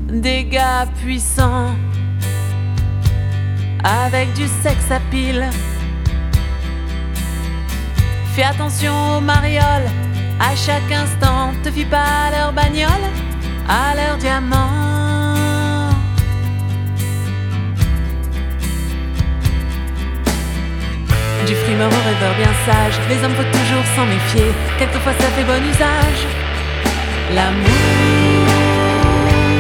des gars puissants avec du sexe à pile. Fais attention aux marioles, à chaque instant, te fie pas à leur bagnole, à leur diamant. Du frimeur au rêveur bien sage, les hommes faut toujours s'en méfier, quelquefois ça fait bon usage. L'amour